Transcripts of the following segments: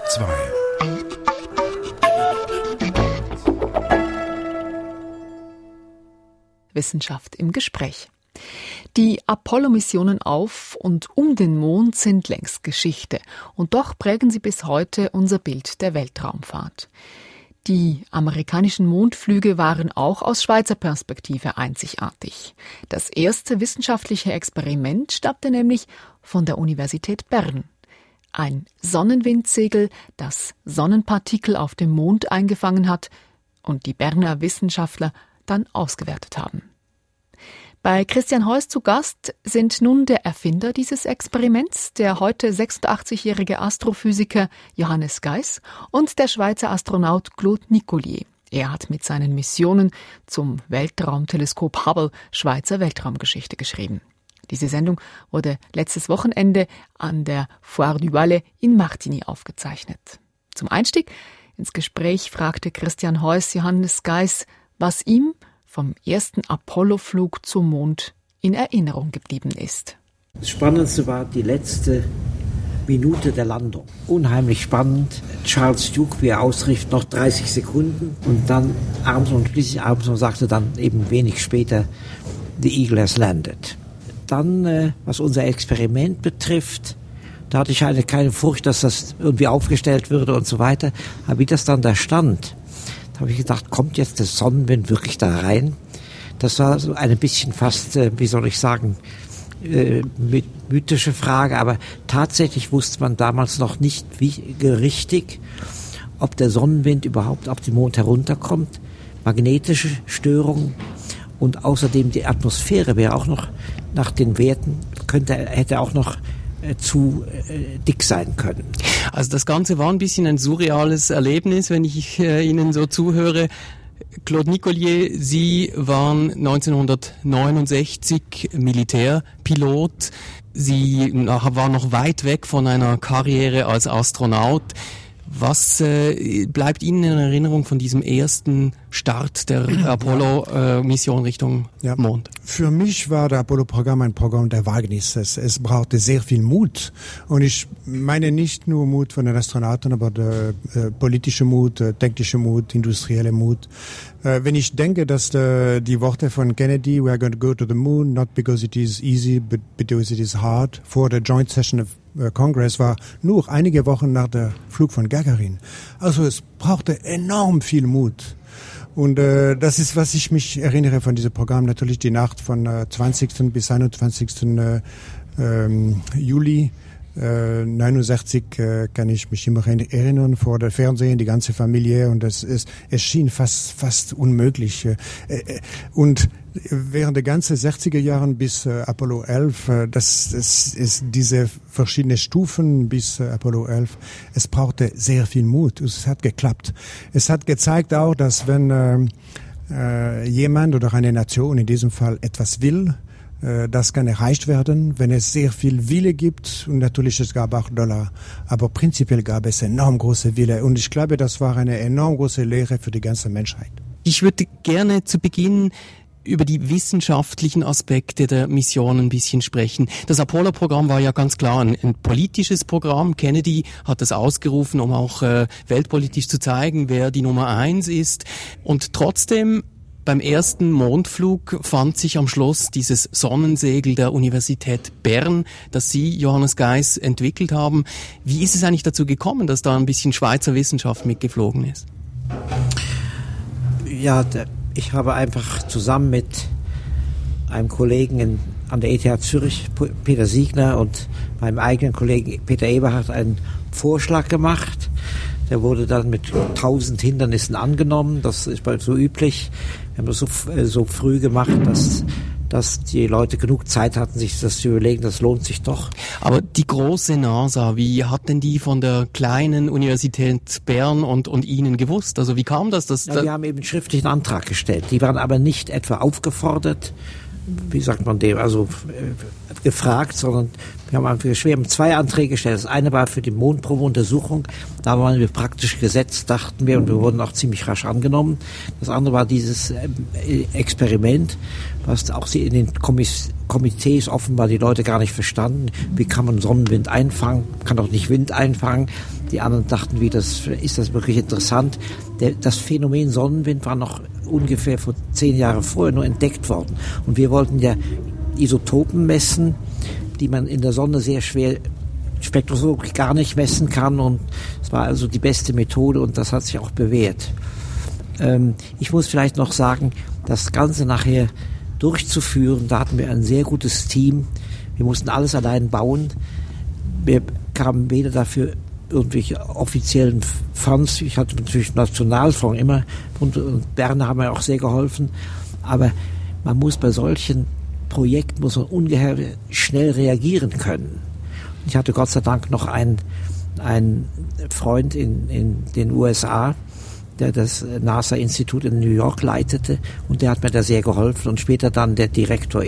2. Wissenschaft im Gespräch. Die Apollo-Missionen auf und um den Mond sind längst Geschichte und doch prägen sie bis heute unser Bild der Weltraumfahrt. Die amerikanischen Mondflüge waren auch aus Schweizer Perspektive einzigartig. Das erste wissenschaftliche Experiment stammte nämlich von der Universität Bern. Ein Sonnenwindsegel, das Sonnenpartikel auf dem Mond eingefangen hat und die Berner Wissenschaftler dann ausgewertet haben. Bei Christian Heuss zu Gast sind nun der Erfinder dieses Experiments, der heute 86-jährige Astrophysiker Johannes Geiss und der Schweizer Astronaut Claude Nicollier. Er hat mit seinen Missionen zum Weltraumteleskop Hubble Schweizer Weltraumgeschichte geschrieben. Diese Sendung wurde letztes Wochenende an der Foire du Valais in Martigny aufgezeichnet. Zum Einstieg ins Gespräch fragte Christian Heuss Johannes Geiss, was ihm vom ersten Apollo-Flug zum Mond in Erinnerung geblieben ist. Das Spannendste war die letzte Minute der Landung. Unheimlich spannend. Charles Duke, wie er ausrief, noch 30 Sekunden. Und dann schließlich Armstrong sagte dann eben wenig später, the Eagle has landed. Dann, was unser Experiment betrifft, da hatte ich keine Furcht, dass das irgendwie aufgestellt würde und so weiter. Aber wie das dann da stand, habe ich gedacht, kommt jetzt der Sonnenwind wirklich da rein? Das war so ein bisschen fast, mythische Frage, aber tatsächlich wusste man damals noch nicht richtig, ob der Sonnenwind überhaupt auf den Mond herunterkommt, magnetische Störungen und außerdem die Atmosphäre wäre auch noch nach den Werten, hätte auch noch zu dick sein können. Also das Ganze war ein bisschen ein surreales Erlebnis, wenn ich Ihnen so zuhöre. Claude Nicollier, Sie waren 1969 Militärpilot. Sie waren noch weit weg von einer Karriere als Astronaut. Was bleibt Ihnen in Erinnerung von diesem ersten Start der Apollo-Mission Richtung Mond? Für mich war der Apollo-Programm ein Programm der Wagnis. Es brauchte sehr viel Mut. Und ich meine nicht nur Mut von den Astronauten, aber der politische Mut, technische Mut, industrielle Mut. Wenn ich denke, dass die Worte von Kennedy, we are going to go to the moon, not because it is easy, but because it is hard, vor der Joint Session of Congress war nur einige Wochen nach der Flug von Gagarin. Also es brauchte enorm viel Mut. Und das ist, was ich mich erinnere von diesem Programm. Natürlich die Nacht von 20. bis 21. Juli 69 kann ich mich immer erinnern, vor der Fernsehen, die ganze Familie, und es schien fast unmöglich. Und während der ganzen 60er Jahren bis Apollo 11, das ist diese verschiedenen Stufen bis Apollo 11, es brauchte sehr viel Mut. Es hat geklappt. Es hat gezeigt auch, dass wenn jemand oder eine Nation in diesem Fall etwas will, das kann erreicht werden, wenn es sehr viel Wille gibt, und natürlich es gab auch Dollar, aber prinzipiell gab es enorm große Wille, und ich glaube, das war eine enorm große Lehre für die ganze Menschheit. Ich würde gerne zu Beginn über die wissenschaftlichen Aspekte der Mission ein bisschen sprechen. Das Apollo-Programm war ja ganz klar ein politisches Programm. Kennedy hat das ausgerufen, um auch weltpolitisch zu zeigen, wer die Nummer 1 ist, und trotzdem beim ersten Mondflug fand sich am Schluss dieses Sonnensegel der Universität Bern, das Sie, Johannes Geiss, entwickelt haben. Wie ist es eigentlich dazu gekommen, dass da ein bisschen Schweizer Wissenschaft mitgeflogen ist? Ja, ich habe einfach zusammen mit einem Kollegen an der ETH Zürich, Peter Siegner, und meinem eigenen Kollegen Peter Eberhardt einen Vorschlag gemacht. Der wurde dann mit 1000 Hindernissen angenommen. Das ist bald so üblich. Wir haben das so früh gemacht, dass die Leute genug Zeit hatten, sich das zu überlegen. Das lohnt sich doch. Aber die große NASA, wie hat denn die von der kleinen Universität Bern und Ihnen gewusst? Also wie kam das? Wir haben eben einen schriftlichen Antrag gestellt. Die waren aber nicht etwa aufgefordert, wie sagt man dem, also gefragt, sondern wir haben 2 Anträge gestellt. Das eine war für die Mondprobenuntersuchung. Da waren wir praktisch gesetzt, dachten wir, und wir wurden auch ziemlich rasch angenommen. Das andere war dieses Experiment, was auch in den Komitees offenbar die Leute gar nicht verstanden. Wie kann man Sonnenwind einfangen? Man kann doch nicht Wind einfangen. Die anderen dachten, ist das wirklich interessant? Das Phänomen Sonnenwind war noch ungefähr vor 10 Jahren vorher nur entdeckt worden. Und wir wollten ja Isotopen messen, die man in der Sonne sehr schwer spektroskopisch gar nicht messen kann. Und es war also die beste Methode und das hat sich auch bewährt. Ich muss vielleicht noch sagen, das Ganze nachher durchzuführen, da hatten wir ein sehr gutes Team. Wir mussten alles allein bauen. Wir kamen weder dafür irgendwelche offiziellen Fonds. Ich hatte natürlich Nationalfonds immer und Berner haben mir auch sehr geholfen. Aber man muss bei solchen Projekten ungeheuer schnell reagieren können. Ich hatte Gott sei Dank noch einen Freund in den USA, der das NASA-Institut in New York leitete und der hat mir da sehr geholfen und später dann der Direktor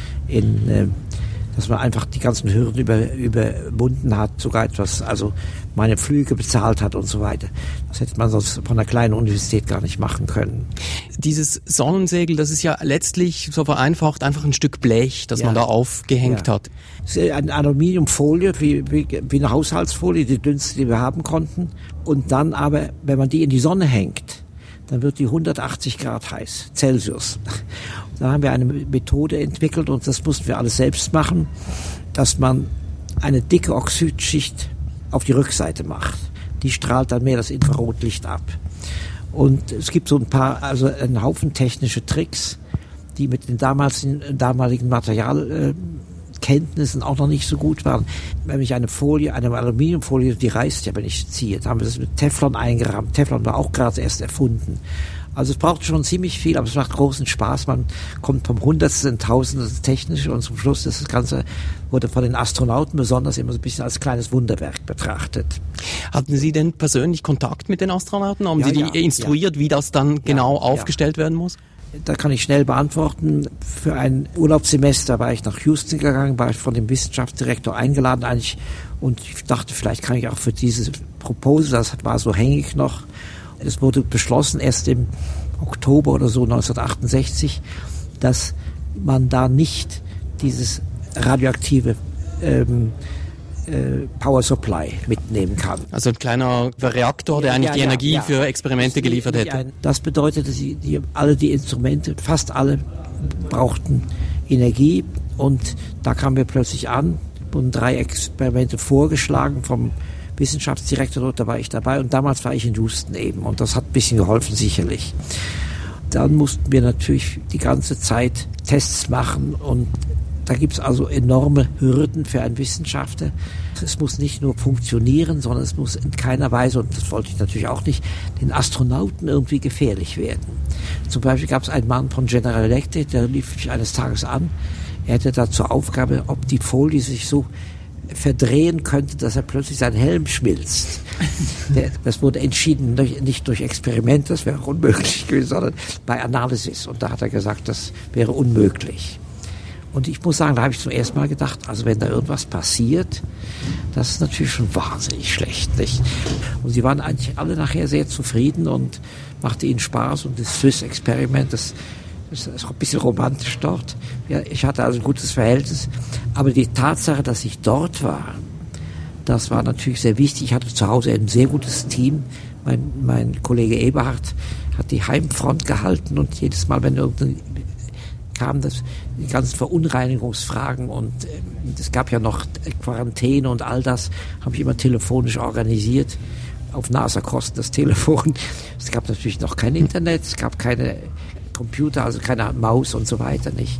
dass man einfach die ganzen Hürden überwunden hat, sogar etwas, also meine Flüge bezahlt hat und so weiter. Das hätte man sonst von einer kleinen Universität gar nicht machen können. Dieses Sonnensegel, das ist ja letztlich so vereinfacht einfach ein Stück Blech, das man da aufgehängt hat. Es ist eine Aluminiumfolie, wie eine Haushaltsfolie, die dünnste, die wir haben konnten. Und dann aber, wenn man die in die Sonne hängt, dann wird die 180 Grad heiß, Celsius. Da haben wir eine Methode entwickelt und das mussten wir alles selbst machen, dass man eine dicke Oxidschicht auf die Rückseite macht. Die strahlt dann mehr das Infrarotlicht ab. Und es gibt so einen Haufen technische Tricks, die mit den damaligen Materialkenntnissen auch noch nicht so gut waren. Wenn ich eine Aluminiumfolie, die reißt ja, wenn ich ziehe, da haben wir das mit Teflon eingerahmt. Teflon war auch gerade erst erfunden. Also es braucht schon ziemlich viel, aber es macht großen Spaß. Man kommt vom Hundertsten in Tausendstes technisch und zum Schluss das Ganze wurde von den Astronauten besonders immer so ein bisschen als kleines Wunderwerk betrachtet. Hatten Sie denn persönlich Kontakt mit den Astronauten? Haben Sie die instruiert, wie das dann genau aufgestellt werden muss? Da kann ich schnell beantworten. Für ein Urlaubssemester war ich nach Houston gegangen, war ich von dem Wissenschaftsdirektor eingeladen eigentlich und ich dachte, vielleicht kann ich auch für dieses Proposal, das war so hängig noch. Es wurde beschlossen, erst im Oktober oder so 1968, dass man da nicht dieses radioaktive Power Supply mitnehmen kann. Also ein kleiner Reaktor, der eigentlich die Energie für Experimente geliefert hätte. Das bedeutete, alle die Instrumente, fast alle brauchten Energie und da kamen wir plötzlich an, wurden 3 Experimente vorgeschlagen vom Wissenschaftsdirektor dort, da war ich dabei und damals war ich in Houston eben und das hat ein bisschen geholfen sicherlich. Dann mussten wir natürlich die ganze Zeit Tests machen und da gibt es also enorme Hürden für einen Wissenschaftler. Es muss nicht nur funktionieren, sondern es muss in keiner Weise, und das wollte ich natürlich auch nicht, den Astronauten irgendwie gefährlich werden. Zum Beispiel gab es einen Mann von General Electric, der rief mich eines Tages an. Er hätte da zur Aufgabe, ob die Folie sich so verdrehen könnte, dass er plötzlich sein Helm schmilzt. Das wurde entschieden, nicht durch Experiment, das wäre unmöglich gewesen, sondern bei Analysis. Und da hat er gesagt, das wäre unmöglich. Und ich muss sagen, da habe ich zum ersten Mal gedacht, also wenn da irgendwas passiert, das ist natürlich schon wahnsinnig schlecht, nicht? Und sie waren eigentlich alle nachher sehr zufrieden und machte ihnen Spaß und das Swiss-Experiment, das ist auch ein bisschen romantisch dort. Ja, ich hatte also ein gutes Verhältnis. Aber die Tatsache, dass ich dort war, das war natürlich sehr wichtig. Ich hatte zu Hause ein sehr gutes Team. Mein Kollege Eberhard hat die Heimfront gehalten und jedes Mal, wenn irgendein kam, die ganzen Verunreinigungsfragen und es gab ja noch Quarantäne und all das, habe ich immer telefonisch organisiert. Auf NASA-Kosten das Telefon. Es gab natürlich noch kein Internet, es gab keine Computer, also keine Maus und so weiter nicht.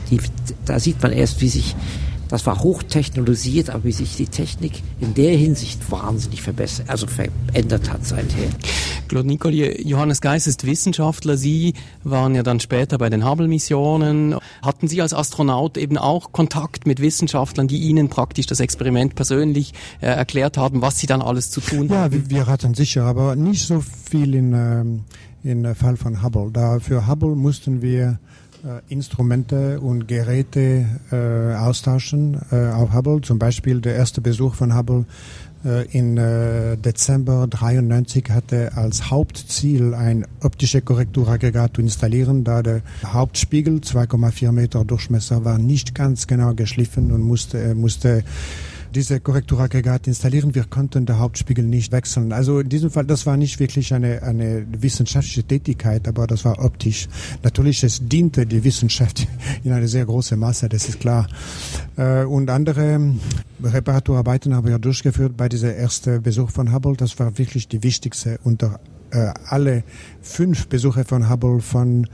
Da sieht man erst, wie sich, das war hochtechnologisiert, aber wie sich die Technik in der Hinsicht wahnsinnig verändert hat seither. Claude Nicollier, Johannes Geiss ist Wissenschaftler. Sie waren ja dann später bei den Hubble-Missionen. Hatten Sie als Astronaut eben auch Kontakt mit Wissenschaftlern, die Ihnen praktisch das Experiment persönlich erklärt haben, was Sie dann alles zu tun haben? Ja, wir hatten sicher, aber nicht so viel in der Fall von Hubble. Da für Hubble mussten wir Instrumente und Geräte austauschen auf Hubble. Zum Beispiel der erste Besuch von Hubble in Dezember 1993 hatte als Hauptziel ein optisches Korrekturaggregat zu installieren, da der Hauptspiegel 2,4 Meter Durchmesser war nicht ganz genau geschliffen und musste diese Korrekturaggregat installieren. Wir konnten den Hauptspiegel nicht wechseln. Also in diesem Fall, das war nicht wirklich eine wissenschaftliche Tätigkeit, aber das war optisch. Natürlich, es diente die Wissenschaft in eine sehr große Masse, das ist klar. Und andere Reparaturarbeiten haben wir durchgeführt bei diesem ersten Besuch von Hubble. Das war wirklich die wichtigste unter alle 5 Besuche von Hubble von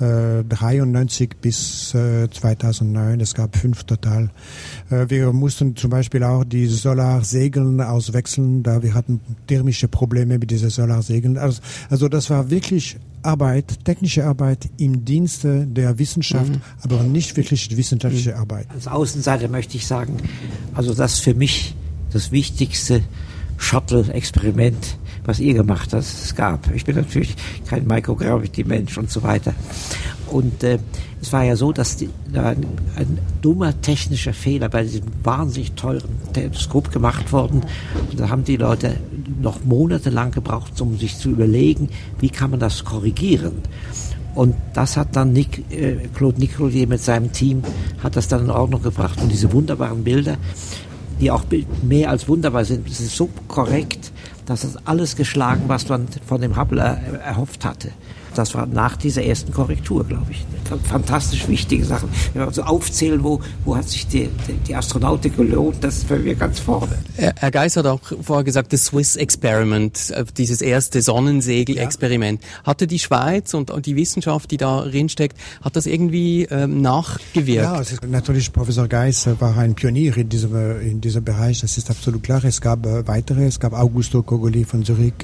1993 bis 2009. Es gab 5 total. Wir mussten zum Beispiel auch die Solarsegeln auswechseln, da wir hatten thermische Probleme mit diesen Solarsegeln. Also das war wirklich Arbeit, technische Arbeit im Dienste der Wissenschaft, aber nicht wirklich wissenschaftliche Arbeit. Als Außenseiter möchte ich sagen, also das ist für mich das wichtigste Shuttle-Experiment, was ihr gemacht habt, es gab. Ich bin natürlich kein Microgravity-Mensch und so weiter. Und es war ja so, dass ein dummer technischer Fehler bei diesem wahnsinnig teuren Teleskop gemacht worden. Und da haben die Leute noch monatelang gebraucht, um sich zu überlegen, wie kann man das korrigieren. Und das hat dann Claude Nicollier mit seinem Team hat das dann in Ordnung gebracht. Und diese wunderbaren Bilder, die auch mehr als wunderbar sind, es ist so korrekt, dass das alles geschlagen, was man von dem Hubble erhofft hatte. Das war nach dieser ersten Korrektur, glaube ich. Fantastisch wichtige Sachen. Wenn wir so aufzählen, wo hat sich die Astronautik gelohnt, das ist bei mir ganz vorne. Herr Geis hat auch vorher gesagt, das Swiss Experiment, dieses erste Sonnensegel-Experiment. Ja. Hatte die Schweiz und die Wissenschaft, die darin steckt, hat das irgendwie nachgewirkt? Ja, natürlich, Professor Geis war ein Pionier in diesem Bereich, das ist absolut klar. Es gab weitere, es gab Augusto Cogoli von Zürich,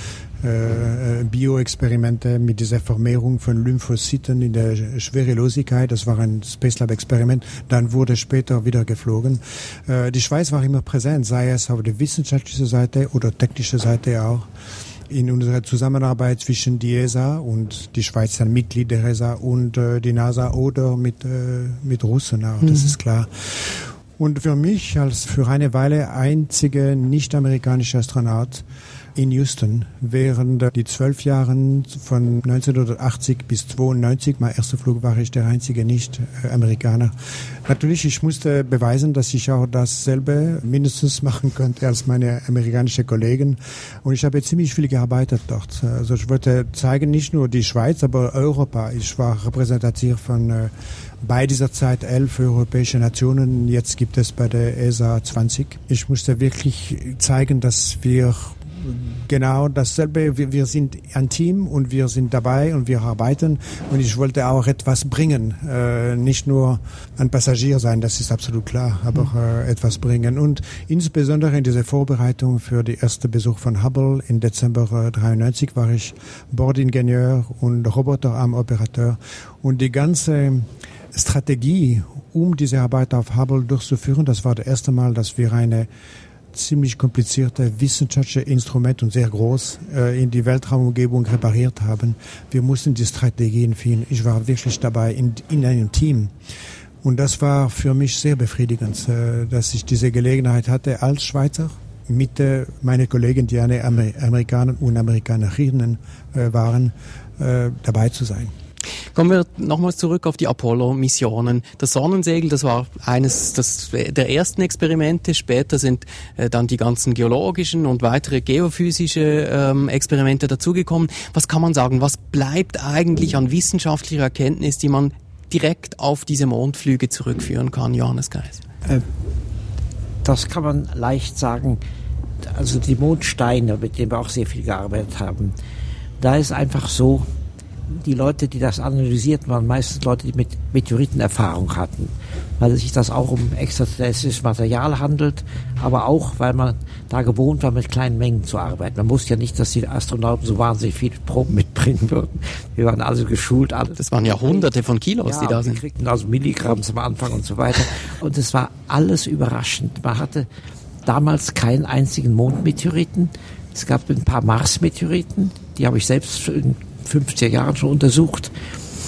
Bioexperimente mit dieser Vermehrung von Lymphozyten in der Schwerelosigkeit. Das war ein Spacelab-Experiment. Dann wurde später wieder geflogen. Die Schweiz war immer präsent, sei es auf der wissenschaftlichen Seite oder technischen Seite auch. In unserer Zusammenarbeit zwischen die ESA und die Schweiz ein Mitglied der ESA und die NASA oder mit Russen auch, das ist klar. Und für mich als für eine Weile einzige nicht-amerikanische Astronaut in Houston während die 12 Jahren von 1980 bis 92, mein erster Flug war ich der einzige Nicht-Amerikaner. Natürlich, ich musste beweisen, dass ich auch dasselbe mindestens machen könnte als meine amerikanischen Kollegen. Und ich habe ziemlich viel gearbeitet dort. Also ich wollte zeigen, nicht nur die Schweiz, aber Europa. Ich war repräsentativ von bei dieser Zeit 11 europäische Nationen. Jetzt gibt es bei der ESA 20. Ich musste wirklich zeigen, dass wir genau dasselbe, wir sind ein Team und wir sind dabei und wir arbeiten und ich wollte auch etwas bringen, nicht nur ein Passagier sein, das ist absolut klar, aber etwas bringen und insbesondere in dieser Vorbereitung für den ersten Besuch von Hubble im Dezember 1993 war ich Bordingenieur und Roboterarmoperateur und die ganze Strategie, um diese Arbeit auf Hubble durchzuführen, das war das erste Mal, dass wir eine ziemlich komplizierte wissenschaftliche Instrument und sehr groß in die Weltraumumgebung repariert haben. Wir mussten die Strategien finden. Ich war wirklich dabei in einem Team. Und das war für mich sehr befriedigend, dass ich diese Gelegenheit hatte als Schweizer mit meinen Kollegen, die eine Amerikaner und Amerikanerinnen waren, dabei zu sein. Kommen wir nochmals zurück auf die Apollo-Missionen. Das Sonnensegel, das war eines der ersten Experimente. Später sind dann die ganzen geologischen und weitere geophysische Experimente dazugekommen. Was kann man sagen? Was bleibt eigentlich an wissenschaftlicher Erkenntnis, die man direkt auf diese Mondflüge zurückführen kann, Johannes Geis? Das kann man leicht sagen. Also die Mondsteine, mit denen wir auch sehr viel gearbeitet haben, da ist einfach so, die Leute, die das analysierten, waren meistens Leute, die mit Meteoritenerfahrung hatten, weil sich das auch um extraterrestrisches Material handelt, aber auch, weil man da gewohnt war, mit kleinen Mengen zu arbeiten. Man wusste ja nicht, dass die Astronauten so wahnsinnig viele Proben mitbringen würden. Wir waren also geschult. Das waren ja Hunderte von Kilos, die da sind. Wir kriegten also Milligramm zum Anfang und so weiter. Und es war alles überraschend. Man hatte damals keinen einzigen Mondmeteoriten. Es gab ein paar Mars-Meteoriten, die habe ich selbst in 50er Jahren schon untersucht.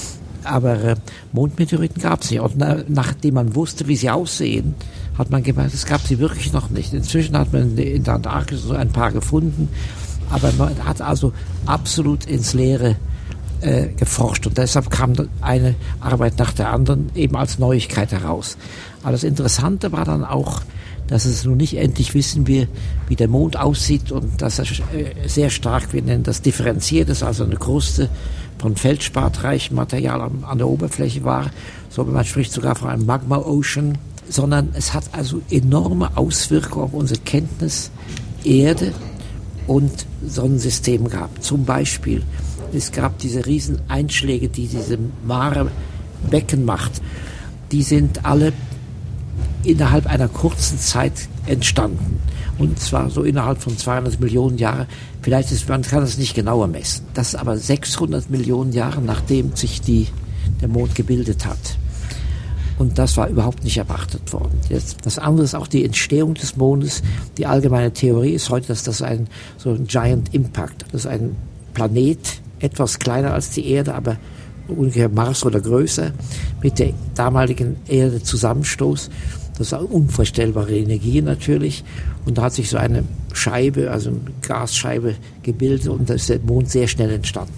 Aber Mondmeteoriten gab es nicht. Und nachdem man wusste, wie sie aussehen, hat man gemerkt, es gab sie wirklich noch nicht. Inzwischen hat man in der Antarktis so ein paar gefunden, aber man hat also absolut ins Leere geforscht. Und deshalb kam eine Arbeit nach der anderen eben als Neuigkeit heraus. Aber das Interessante war dann auch, dass es nun nicht endlich wissen wir, wie der Mond aussieht und dass er sehr stark, wir nennen das differenziert ist, also eine Kruste von feldspatreichem Material an der Oberfläche war. So, man spricht sogar von einem Magma-Ocean, sondern es hat also enorme Auswirkungen auf unsere Kenntnis Erde und Sonnensystem gehabt. Zum Beispiel, es gab diese riesen Einschläge, die diese Mare-Becken macht. Die sind alle innerhalb einer kurzen Zeit entstanden. Und zwar so innerhalb von 200 Millionen Jahren. Man kann es nicht genauer messen. Das ist aber 600 Millionen Jahre, nachdem sich der Mond gebildet hat. Und das war überhaupt nicht erwartet worden. Das andere ist auch die Entstehung des Mondes. Die allgemeine Theorie ist heute, dass das so ein Giant Impact, das ist ein Planet, etwas kleiner als die Erde, aber ungefähr Mars oder größer, mit der damaligen Erde Zusammenstoß. Das ist eine unvorstellbare Energie natürlich. Und da hat sich so eine Scheibe, also eine Gasscheibe gebildet und da ist der Mond sehr schnell entstanden.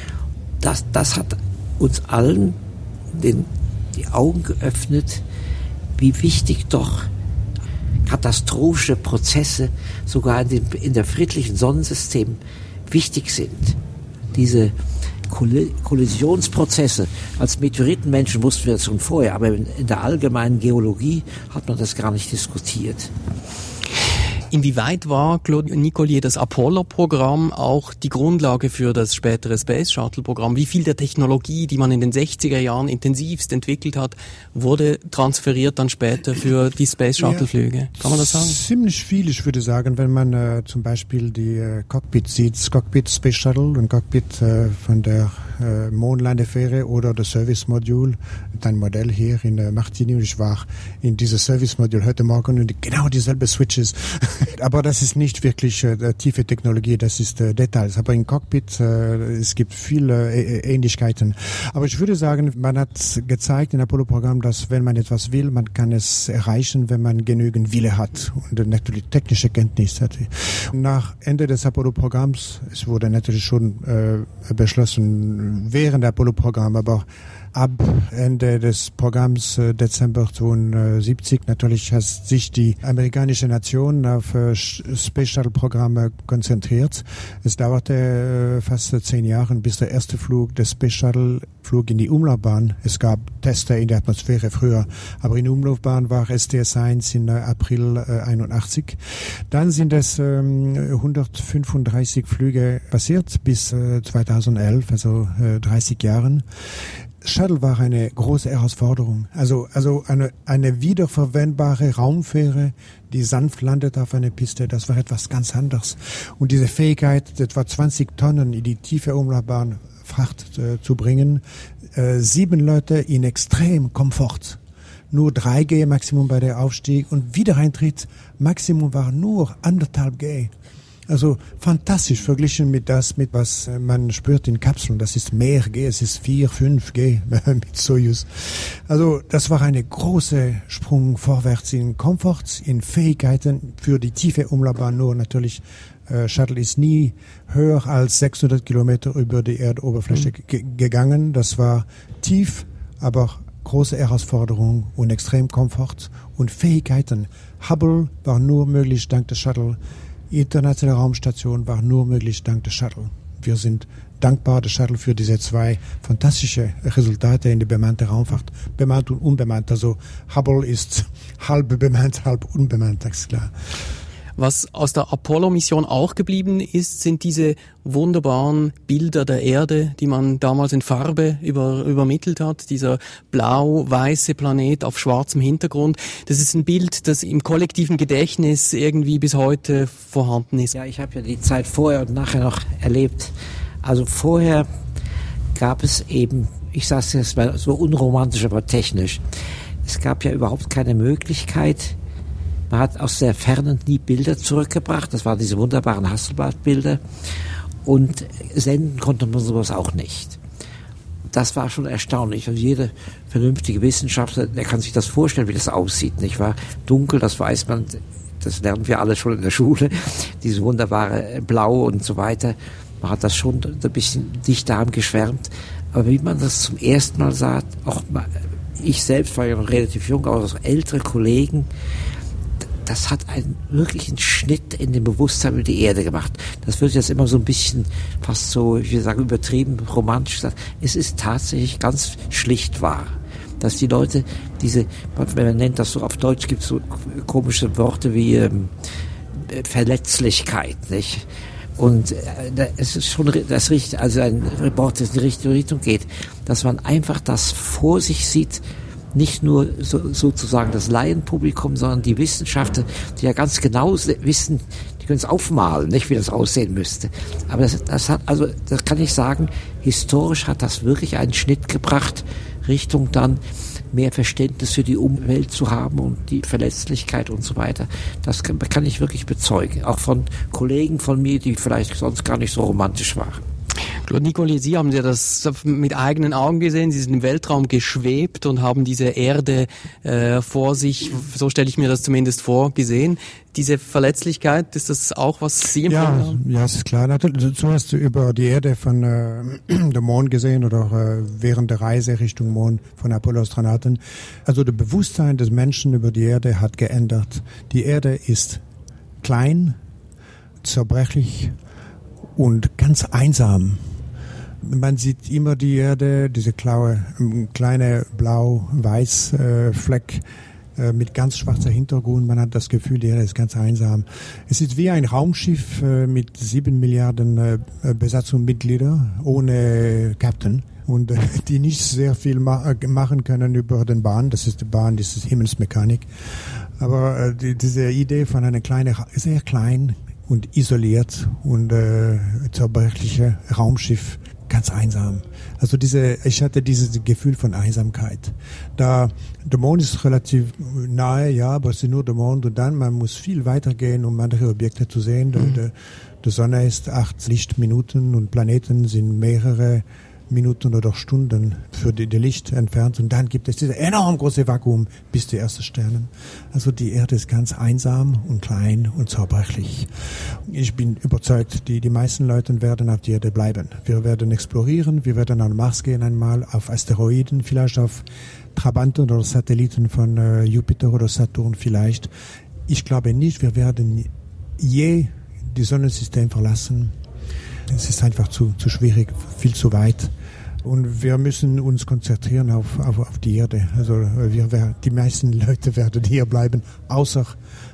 Das hat uns allen die Augen geöffnet, wie wichtig doch katastrophische Prozesse sogar in der friedlichen Sonnensystem wichtig sind. Diese Kollisionsprozesse. Als Meteoritenmenschen wussten wir das schon vorher, aber in der allgemeinen Geologie hat man das gar nicht diskutiert. Inwieweit war, Claude Nicollier, das Apollo-Programm auch die Grundlage für das spätere Space-Shuttle-Programm? Wie viel der Technologie, die man in den 60er Jahren intensivst entwickelt hat, wurde transferiert dann später für die Space-Shuttle-Flüge? Kann man das sagen? Ziemlich viel, ich würde sagen, wenn man zum Beispiel die Cockpit sieht, das Cockpit Space Shuttle und Cockpit von der Mondlandefähre oder das Service-Modul, ein Modell hier in Martigny, und ich war in dieses Service-Modul heute Morgen und genau dieselbe Switches. Aber das ist nicht wirklich tiefe Technologie, das ist Details. Aber im Cockpit, es gibt viele Ähnlichkeiten. Aber ich würde sagen, man hat gezeigt im Apollo-Programm, dass wenn man etwas will, man kann es erreichen, wenn man genügend Wille hat und natürlich technische Kenntnis hat. Nach Ende des Apollo-Programms, es wurde natürlich schon beschlossen während der Apollo-Programm, aber ab Ende des Programms Dezember 1972 natürlich hat sich die amerikanische Nation auf Space Shuttle-Programme konzentriert. Es dauerte fast 10 Jahre, bis der erste Flug des Space Shuttle flog in die Umlaufbahn. Es gab Tester in der Atmosphäre früher, aber in der Umlaufbahn war STS-1 in April 81. Dann sind es 135 Flüge passiert bis 2011, also 30 Jahren. Shuttle war eine große Herausforderung. Also eine wiederverwendbare Raumfähre, die sanft landet auf einer Piste, das war etwas ganz anderes. Und diese Fähigkeit, etwa 20 Tonnen in die tiefe Umlaufbahn Fracht zu bringen, 7 Leute in extrem Komfort. Nur 3G Maximum bei der Aufstieg und Wiedereintritt Maximum war nur 1,5 G. Also fantastisch verglichen mit was man spürt in Kapseln. Das ist mehr G, es ist 4, 5G mit Soyuz. Also das war eine große Sprung vorwärts in Komfort, in Fähigkeiten für die tiefe Umlaufbahn. Nur natürlich, Shuttle ist nie höher als 600 Kilometer über die Erdoberfläche gegangen. Das war tief, aber große Herausforderung und extrem Komfort und Fähigkeiten. Hubble war nur möglich dank des Shuttle. Die internationale Raumstation war nur möglich dank des Shuttle. Wir sind dankbar des Shuttle für diese 2 fantastische Resultate in der bemannten Raumfahrt. Bemannt und unbemannt. Also Hubble ist halb bemannt, halb unbemannt, das ist klar. Was aus der Apollo-Mission auch geblieben ist, sind diese wunderbaren Bilder der Erde, die man damals in Farbe übermittelt hat. Dieser blau-weiße Planet auf schwarzem Hintergrund. Das ist ein Bild, das im kollektiven Gedächtnis irgendwie bis heute vorhanden ist. Ja, ich habe ja die Zeit vorher und nachher noch erlebt. Also vorher gab es eben, ich sage es jetzt mal so unromantisch, aber technisch, es gab ja überhaupt keine Möglichkeit. Man hat aus der Ferne nie Bilder zurückgebracht. Das waren diese wunderbaren Hasselblad-Bilder. Und senden konnte man sowas auch nicht. das war schon erstaunlich. Und jeder vernünftige Wissenschaftler, der kann sich das vorstellen, wie das aussieht, nicht wahr? Dunkel, das weiß man, das lernen wir alle schon in der Schule, diese wunderbare Blau und so weiter. Man hat das schon ein bisschen dicht daran geschwärmt. Aber wie man das zum ersten Mal sah, auch ich selbst war ja noch relativ jung, aber auch ältere Kollegen, das hat einen wirklichen Schnitt in dem Bewusstsein über die Erde gemacht. Das wird jetzt immer so ein bisschen fast so, ich will sagen, übertrieben romantisch gesagt. Es ist tatsächlich ganz schlicht wahr, dass die Leute man nennt das so, auf Deutsch gibt es so komische Worte wie Verletzlichkeit, nicht? Und es ist schon das Richtige, also ein Wort, das in die richtige Richtung geht, dass man einfach das vor sich sieht, nicht nur sozusagen das Laienpublikum, sondern die Wissenschaftler, die ja ganz genau wissen, die können es aufmalen, nicht wie das aussehen müsste. Aber das kann ich sagen, historisch hat das wirklich einen Schnitt gebracht, Richtung dann mehr Verständnis für die Umwelt zu haben und die Verletzlichkeit und so weiter. Das kann ich wirklich bezeugen. Auch von Kollegen von mir, die vielleicht sonst gar nicht so romantisch waren. Claude Nicollier, Sie haben ja das mit eigenen Augen gesehen. Sie sind im Weltraum geschwebt und haben diese Erde vor sich, so stelle ich mir das zumindest vor, gesehen. Diese Verletzlichkeit, ist das auch, was Sie empfunden haben? Ja, es ist klar. Natürlich, so hast du über die Erde von dem Mond gesehen oder während der Reise Richtung Mond von Apollo-Astronauten. Also das Bewusstsein des Menschen über die Erde hat geändert. Die Erde ist klein, zerbrechlich und ganz einsam. Man sieht immer die Erde, diese kleine blau-weiß Fleck mit ganz schwarzer Hintergrund. Man hat das Gefühl, die Erde ist ganz einsam. Es ist wie ein Raumschiff mit 7 Milliarden Besatzungsmitglieder ohne Captain und die nicht sehr viel machen können über den Bahn. Das ist die Bahn, das ist Himmelsmechanik. Aber diese Idee von einer sehr klein und isoliert und zerbrechliche Raumschiff, ganz einsam. Also ich hatte dieses Gefühl von Einsamkeit. Der Mond ist relativ nahe, ja, aber es ist nur der Mond und dann, man muss viel weiter gehen, um andere Objekte zu sehen. Die Sonne ist 8 Lichtminuten und Planeten sind mehrere Minuten oder Stunden für die Licht entfernt und dann gibt es dieses enorm große Vakuum bis die ersten Sterne. Also die Erde ist ganz einsam und klein und zerbrechlich. Ich bin überzeugt, die meisten Leute werden auf der Erde bleiben. Wir werden explorieren, wir werden an Mars gehen einmal, auf Asteroiden, vielleicht auf Trabanten oder Satelliten von Jupiter oder Saturn vielleicht. Ich glaube nicht, wir werden je das Sonnensystem verlassen. Es ist einfach zu schwierig, viel zu weit. Und wir müssen uns konzentrieren auf die Erde. Also die meisten Leute werden hier bleiben, außer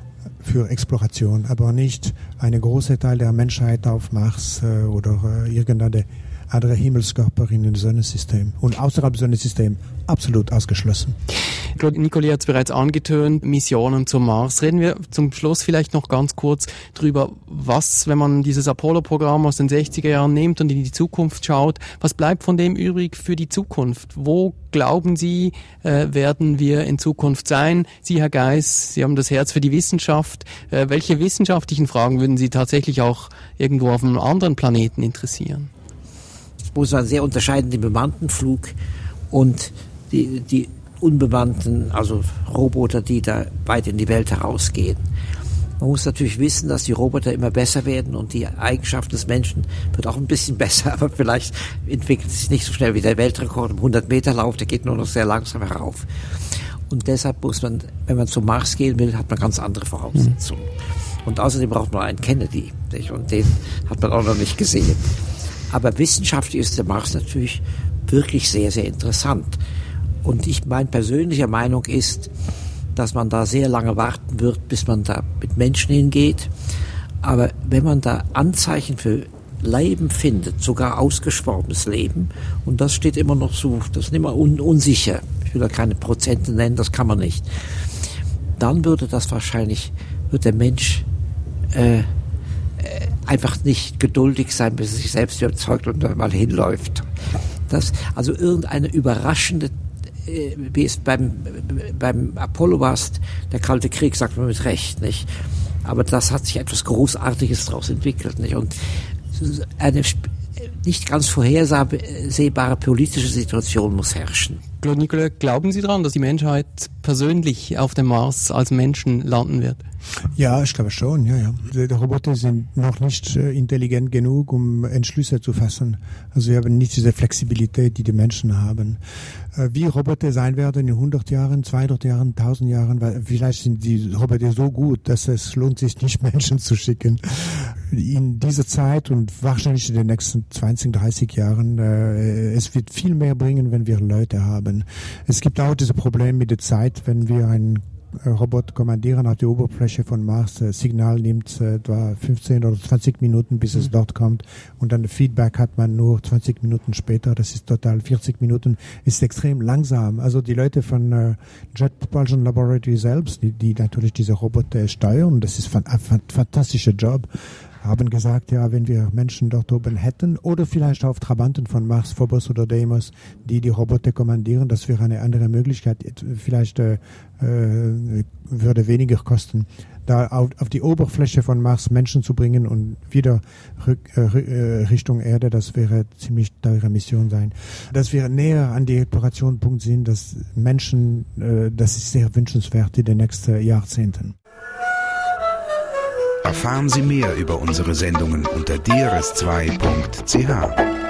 für Exploration, aber nicht ein großer Teil der Menschheit auf Mars oder irgendeine andere Himmelskörper in dem Sonnensystem. Und außerhalb des Sonnensystems absolut ausgeschlossen. Claude Nicollier hat es bereits angetönt, Missionen zum Mars. Reden wir zum Schluss vielleicht noch ganz kurz drüber, was, wenn man dieses Apollo-Programm aus den 60er Jahren nimmt und in die Zukunft schaut, was bleibt von dem übrig für die Zukunft? Wo glauben Sie, werden wir in Zukunft sein? Sie, Herr Geis, Sie haben das Herz für die Wissenschaft. Welche wissenschaftlichen Fragen würden Sie tatsächlich auch irgendwo auf einem anderen Planeten interessieren? Muss man sehr unterscheiden, den bemannten Flug und die unbemannten, also Roboter, die da weit in die Welt herausgehen. Man muss natürlich wissen, dass die Roboter immer besser werden und die Eigenschaft des Menschen wird auch ein bisschen besser, aber vielleicht entwickelt es sich nicht so schnell wie der Weltrekord im 100-Meter-Lauf, der geht nur noch sehr langsam herauf. Und deshalb muss man, wenn man zum Mars gehen will, hat man ganz andere Voraussetzungen. Und außerdem braucht man einen Kennedy, nicht? Und den hat man auch noch nicht gesehen. Aber wissenschaftlich ist der Mars natürlich wirklich sehr, sehr interessant. Und meine persönliche Meinung ist, dass man da sehr lange warten wird, bis man da mit Menschen hingeht. Aber wenn man da Anzeichen für Leben findet, sogar ausgesprochenes Leben, und das steht immer noch so, das ist immer unsicher. Ich will da keine Prozente nennen, das kann man nicht. Dann wird der Mensch einfach nicht geduldig sein, bis er sich selbst überzeugt und dann mal hinläuft. Also irgendeine überraschende, wie es beim Apollo war, der Kalte Krieg, sagt man mit Recht, nicht? Aber das hat sich etwas Großartiges daraus entwickelt, nicht? Und eine nicht ganz vorhersehbare politische Situation muss herrschen. Claude Nicollet, glauben Sie daran, dass die Menschheit persönlich auf dem Mars als Menschen landen wird? Ja, ich glaube schon, ja. Die Roboter sind noch nicht intelligent genug, um Entschlüsse zu fassen. Also wir haben nicht diese Flexibilität, die die Menschen haben. Wie Roboter sein werden in 100 Jahren, 200 Jahren, 1000 Jahren, weil vielleicht sind die Roboter so gut, dass es lohnt sich nicht, Menschen zu schicken. In dieser Zeit und wahrscheinlich in den nächsten 20, 30 Jahren, es wird viel mehr bringen, wenn wir Leute haben. Es gibt auch dieses Problem mit der Zeit, wenn wir einen Roboter kommandieren auf die Oberfläche von Mars, Signal nimmt etwa 15 oder 20 Minuten, bis es dort kommt, und dann Feedback hat man nur 20 Minuten später, das ist total 40 Minuten, ist extrem langsam. Also die Leute von Jet Propulsion Laboratory selbst, die natürlich diese Roboter steuern, das ist ein fantastischer Job, haben gesagt, ja, wenn wir Menschen dort oben hätten oder vielleicht auf Trabanten von Mars, Phobos oder Deimos, die Roboter kommandieren, das wäre eine andere Möglichkeit. Vielleicht würde weniger kosten, da auf die Oberfläche von Mars Menschen zu bringen und wieder Richtung Erde, das wäre ziemlich teure Mission sein. Dass wir näher an die Explorationspunkt sind, dass Menschen, das ist sehr wünschenswert in den nächsten Jahrzehnten. Erfahren Sie mehr über unsere Sendungen unter drs2.ch.